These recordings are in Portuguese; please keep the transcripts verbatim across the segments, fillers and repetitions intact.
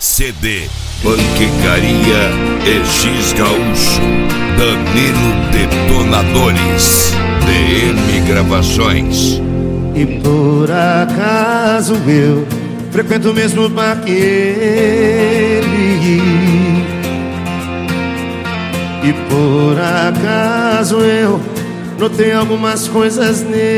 C D Panquecaria e X Gaúcho, Danilo Detonadores, D M Gravações. E por acaso eu frequento o mesmo bar que ele, e por acaso eu notei algumas coisas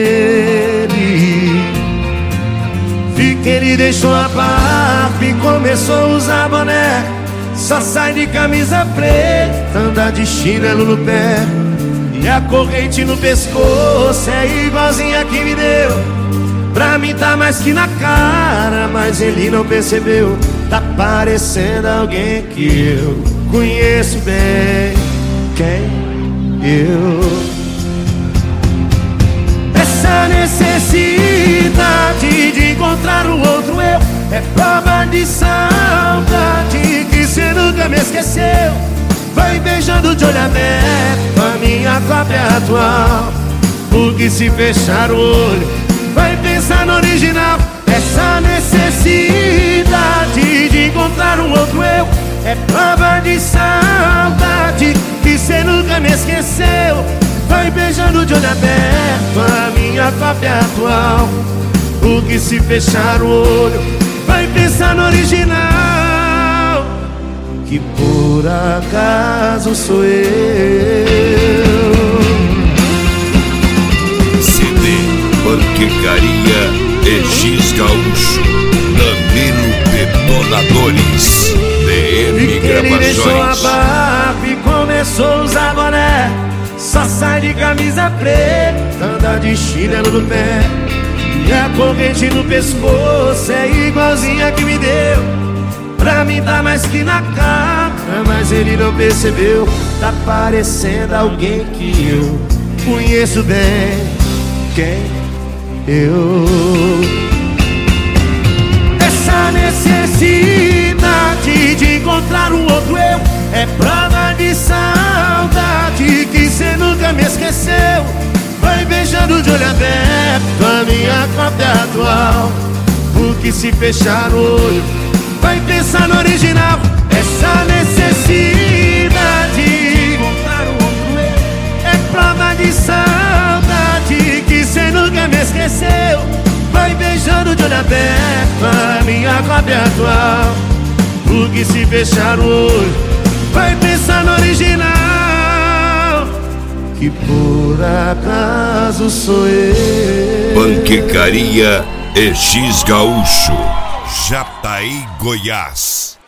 nele. Vi que ele deixou a barba e começou a usar boné, só sai de camisa preta, anda de chinelo no pé, e a corrente no pescoço é igualzinha que me deu. Pra mim tá mais que na cara, mas ele não percebeu. Tá parecendo alguém que eu conheço bem. Quem? Eu. Essa necessidade de encontrar o outro eu é prova de saudade que cê nunca me esqueceu. Vai beijando de olho aberto a minha cópia atual, porque se fechar o olho vai pensar no original. Essa necessidade de encontrar um outro eu é prova de saudade que cê nunca me esqueceu. Vai beijando de olho aberto a minha cópia atual, porque se fechar o olho vai pensar no original, que por acaso sou eu. Panquecaria e X Gaúcho, Danilo Detonadores, D M Gravações. Ele deixou a Gravações. barba e começou a usar boné, só sai de camisa preta, anda de chinelo no pé, e a corrente no pescoço é igualzinha que me deu. Pra mim tá mais que na cara, mas ele não percebeu. Tá parecendo alguém que eu conheço bem. Quem? Eu. Essa necessidade de encontrar um outro eu é prova de saudade que cê nunca me esqueceu. Vai beijando de olho aberto a minha cópia atual, porque se fechar o olho vai pensar no original. Essa necessidade de encontrar um outro eu é prova de saudade que cê nunca me esqueceu. Vai beijando de olho aberto a minha cópia atual, porque se fechar o olho vai pensar no original, que por acaso sou eu. Panquecaria e X Gaúcho, Jataí, Goiás.